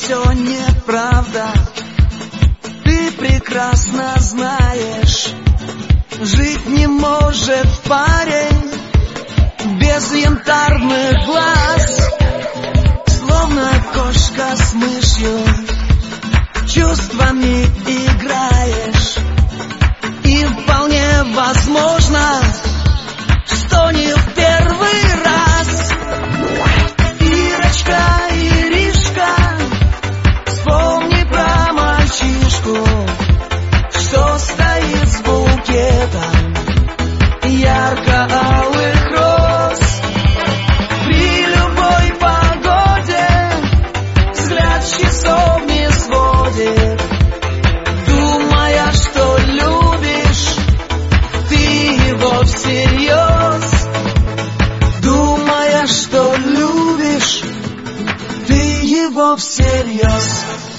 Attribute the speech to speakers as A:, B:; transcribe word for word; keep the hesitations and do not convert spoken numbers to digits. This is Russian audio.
A: все неправда. Ты прекрасно знаешь, жить не может парень без янтарных глаз. Словно кошка с мышью чувствами играешь, и вполне возможно, что не в первый раз. Ирочка, Иришка, вспомни про мальчишку, что стоит с букетом ярко-алых роз. При любой погоде взгляд с часов не сводит, думая, что любишь ты его всерьез. Думая, что любишь ты его всерьез.